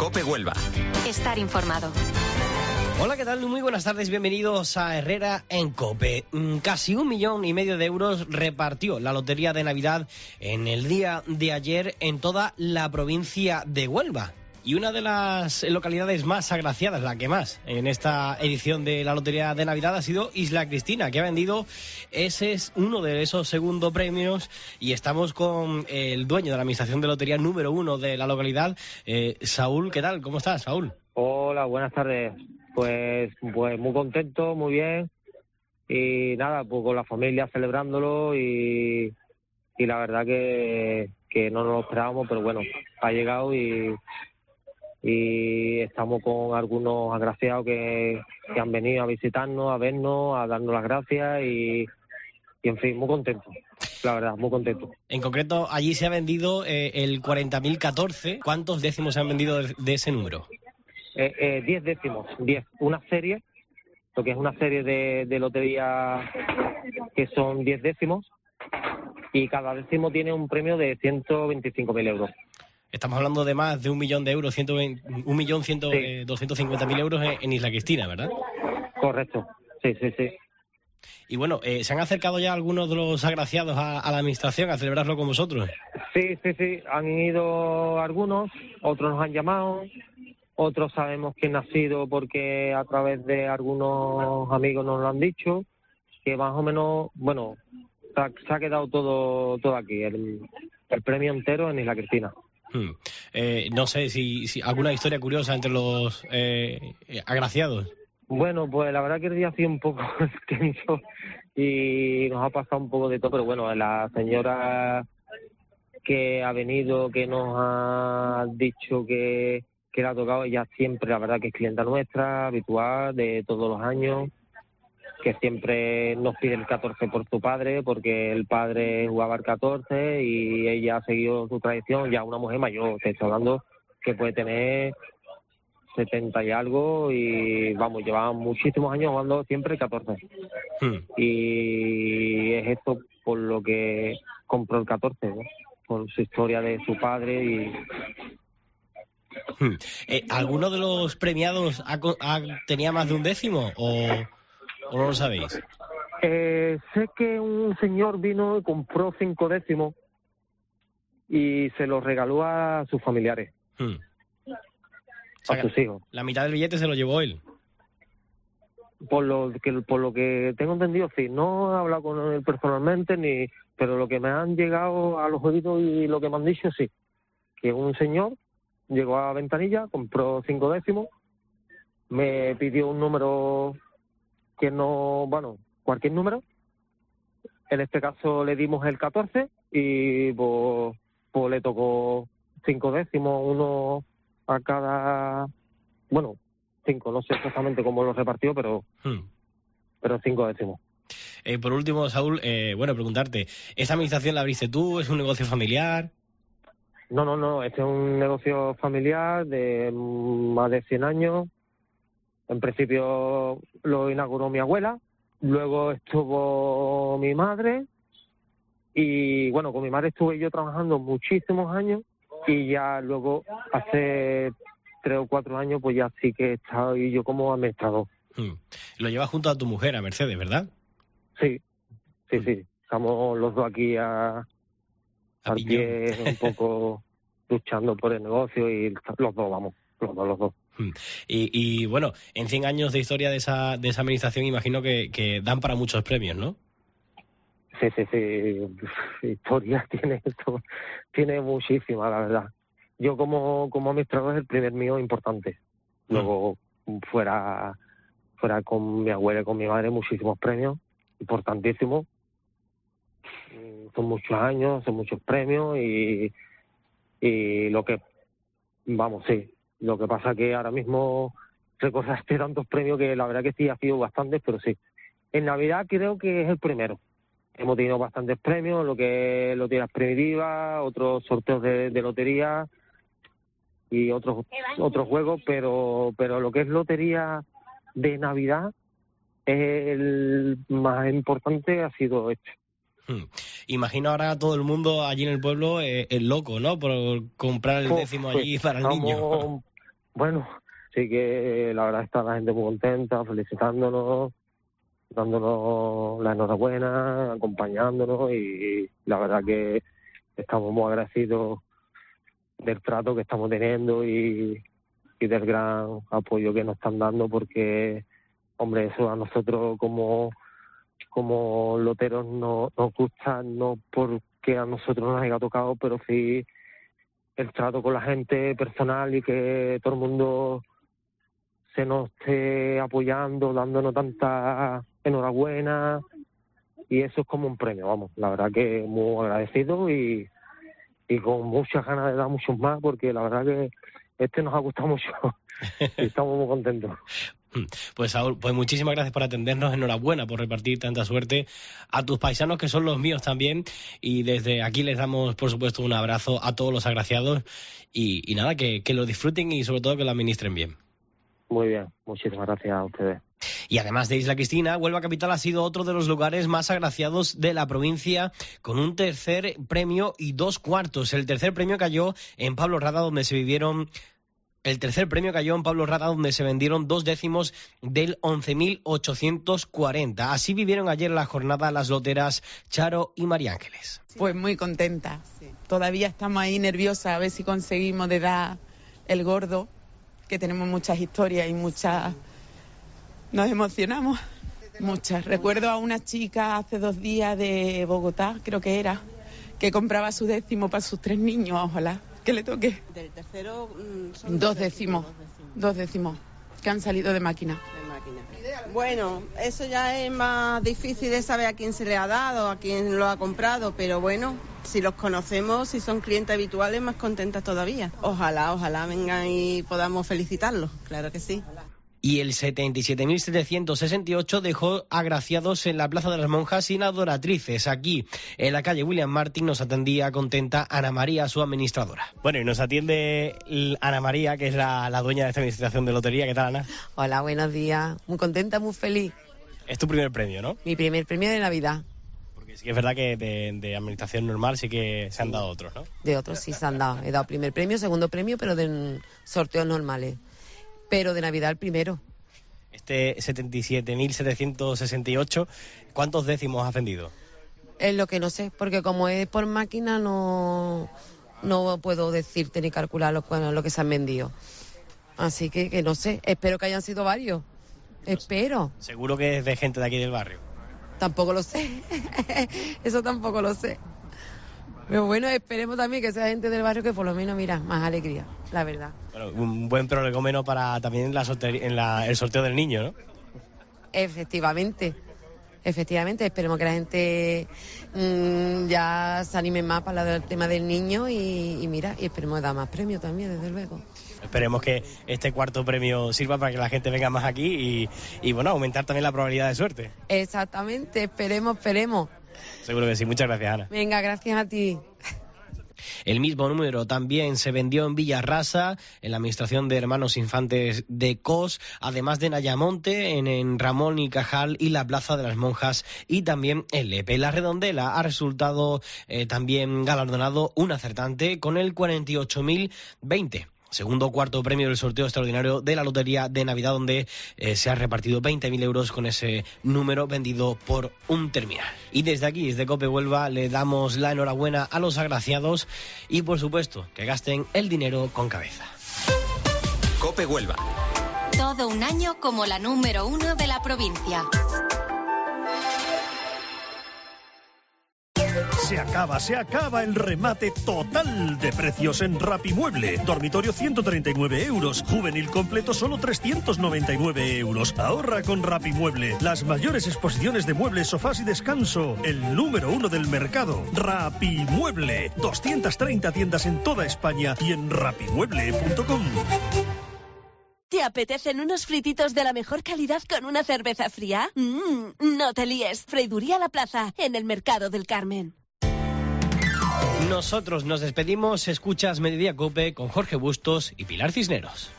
COPE Huelva. Estar informado. Hola, ¿qué tal? Muy buenas tardes, bienvenidos a Herrera en COPE. Casi 1,5 millones de euros repartió la Lotería de Navidad en el día de ayer en toda la provincia de Huelva. Y una de las localidades más agraciadas, la que más, en esta edición de la Lotería de Navidad ha sido Isla Cristina, que ha vendido ese es uno de esos segundos premios. Y estamos con el dueño de la administración de lotería número 1 de la localidad, Saúl. ¿Qué tal? ¿Cómo estás, Saúl? Hola, buenas tardes. Pues muy contento, muy bien. Y nada, pues con la familia celebrándolo y la verdad que no nos lo esperábamos, pero bueno, ha llegado y estamos con algunos agraciados que han venido a visitarnos, a vernos, a darnos las gracias y en fin, muy contento, la verdad, muy contento. En concreto, allí se ha vendido el 40.014. ¿Cuántos décimos se han vendido de ese número? 10 décimos, 10. Una serie, lo que es una serie de lotería que son 10 décimos y cada décimo tiene un premio de 125.000 euros. Estamos hablando de más de 1 millón de euros, 1.250.000 euros en Isla Cristina, ¿verdad? Correcto, sí. Y bueno, ¿se han acercado ya algunos de los agraciados a la administración a celebrarlo con vosotros? Sí, han ido algunos, otros nos han llamado, otros sabemos quién ha sido porque a través de algunos amigos nos lo han dicho, que más o menos, bueno, se ha quedado todo aquí, el premio entero en Isla Cristina. No sé si alguna historia curiosa entre los agraciados. Bueno, pues la verdad que el día ha sido un poco extenso y nos ha pasado un poco de todo, pero bueno, la señora que ha venido, que nos ha dicho que le ha tocado, ella siempre, la verdad que es clienta nuestra, habitual, de todos los años, que siempre nos pide el 14 por su padre, porque el padre jugaba el 14 y ella ha seguido su tradición, ya una mujer mayor, te estoy hablando que puede tener 70 y algo y vamos, lleva muchísimos años jugando siempre el 14. Y es esto por lo que compró el 14, ¿no? Por su historia de su padre y... ¿Alguno de los premiados tenía más de un décimo o no lo sabéis? Sé que un señor vino y compró 5 décimos y se los regaló a sus familiares. A sus hijos. La mitad del billete se lo llevó él. Por lo que tengo entendido, sí. No he hablado con él personalmente, pero lo que me han llegado a los oídos y lo que me han dicho, sí. Que un señor llegó a Ventanilla, compró 5 décimos, me pidió un número que no, bueno, cualquier número. En este caso le dimos el 14 y pues le tocó 5 décimos, uno a cada, bueno, 5, no sé exactamente cómo lo repartió, pero 5 décimos. Por último, Saúl, preguntarte, ¿esa administración la abriste tú? ¿Es un negocio familiar? No, este es un negocio familiar de más de 100 años. En principio lo inauguró mi abuela, luego estuvo mi madre y bueno, con mi madre estuve yo trabajando muchísimos años y ya luego hace 3 o 4 años pues ya sí que he estado yo como administrador. Lo llevas junto a tu mujer, a Mercedes, ¿verdad? Sí. Estamos los dos aquí al pie un poco luchando por el negocio y los dos. Y bueno, en 100 años de historia de esa administración imagino que dan para muchos premios, ¿no? Sí. Historia tiene muchísima, la verdad. Yo como administrador es el primer mío importante. Luego fuera con mi abuela y con mi madre muchísimos premios, importantísimos. Son muchos años, son muchos premios y lo que, vamos, sí. Lo que pasa que ahora mismo recordaste tantos premios que la verdad que sí ha sido bastantes, pero sí. En Navidad creo que es el primero. Hemos tenido bastantes premios, lo que es loterías primitivas, otros sorteos de lotería y otros juegos, pero lo que es lotería de Navidad el más importante ha sido este. Imagino ahora todo el mundo allí en el pueblo el loco, ¿no? Por comprar el décimo allí para el niño. Bueno, sí que la verdad está la gente muy contenta, felicitándonos, dándonos la enhorabuena, acompañándonos, y la verdad que estamos muy agradecidos del trato que estamos teniendo y del gran apoyo que nos están dando, porque, hombre, eso a nosotros como loteros nos gusta, no porque a nosotros nos haya tocado, pero sí el trato con la gente personal y que todo el mundo se nos esté apoyando, dándonos tanta enhorabuena, y eso es como un premio, vamos, la verdad que muy agradecido y con muchas ganas de dar muchos más, porque la verdad que nos ha gustado mucho y estamos muy contentos. Pues Saúl, pues muchísimas gracias por atendernos, enhorabuena por repartir tanta suerte a tus paisanos, que son los míos también, y desde aquí les damos, por supuesto, un abrazo a todos los agraciados y nada, que lo disfruten y sobre todo que lo administren bien. Muy bien, muchísimas gracias a ustedes. Y además de Isla Cristina, Huelva Capital ha sido otro de los lugares más agraciados de la provincia, con un tercer premio y 2 cuartos. El tercer premio cayó en Pablo Rada, donde se vendieron 2 décimos del 11.840. Así vivieron ayer la jornada las loteras Charo y María Ángeles. Pues muy contenta. Sí. Todavía estamos ahí nerviosas a ver si conseguimos de dar el gordo, que tenemos muchas historias y muchas... Nos emocionamos. Muchas. Recuerdo a una chica hace 2 días de Bogotá, creo que era, que compraba su décimo para sus 3 niños, ojalá que le toque. Del tercero son 2 décimos. 2 décimos que han salido de máquina. Bueno, eso ya es más difícil de saber a quién se le ha dado, a quién lo ha comprado, pero bueno, si los conocemos, si son clientes habituales, más contentas todavía. Ojalá vengan y podamos felicitarlos, claro que sí. Y el 77.768 dejó agraciados en la Plaza de las Monjas sin adoratrices. Aquí, en la calle William Martin, nos atendía contenta Ana María, su administradora. Bueno, y nos atiende Ana María, que es la dueña de esta administración de lotería. ¿Qué tal, Ana? Hola, buenos días. Muy contenta, muy feliz. Es tu primer premio, ¿no? Mi primer premio de Navidad. Porque sí que es verdad que de administración normal sí que se han dado otros, ¿no? De otros sí se han dado. He dado primer premio, segundo premio, pero de sorteos normales. Pero de Navidad el primero. Este 77.768, ¿cuántos décimos has vendido? Es lo que no sé, porque como es por máquina no puedo decirte ni calcular lo que se han vendido. Así que no sé, espero que hayan sido varios. Espero. Seguro que es de gente de aquí del barrio. Tampoco lo sé. Eso tampoco lo sé. Pero bueno, esperemos también que sea gente del barrio, que por lo menos, mira, más alegría, la verdad. Bueno, un buen prolegómeno para también el sorteo del niño, ¿no? Efectivamente, esperemos que la gente ya se anime más para el tema del niño y mira, y esperemos dar más premios también, desde luego. Esperemos que este cuarto premio sirva para que la gente venga más aquí y bueno, aumentar también la probabilidad de suerte. Exactamente, esperemos. Seguro que sí. Muchas gracias, Ana. Venga, gracias a ti. El mismo número también se vendió en Villarrasa, en la administración de Hermanos Infantes de Cos, además de en Ayamonte, en Ramón y Cajal y la Plaza de las Monjas, y también en Lepe. La Redondela ha resultado también galardonado un acertante con el 48.020. Segundo o cuarto premio del sorteo extraordinario de la Lotería de Navidad, donde se ha repartido 20.000 euros con ese número vendido por un terminal. Y desde aquí, desde COPE Huelva, le damos la enhorabuena a los agraciados y, por supuesto, que gasten el dinero con cabeza. COPE Huelva. Todo un año como la número 1 de la provincia. Se acaba el remate total de precios en Rapimueble. Dormitorio 139 euros, juvenil completo solo 399 euros. Ahorra con Rapimueble. Las mayores exposiciones de muebles, sofás y descanso. El número 1 del mercado. Rapimueble. 230 tiendas en toda España y en rapimueble.com. ¿Te apetecen unos frititos de la mejor calidad con una cerveza fría? No te líes. Freiduría La Plaza, en el Mercado del Carmen. Nosotros nos despedimos. Escuchas Mediodía COPE con Jorge Bustos y Pilar Cisneros.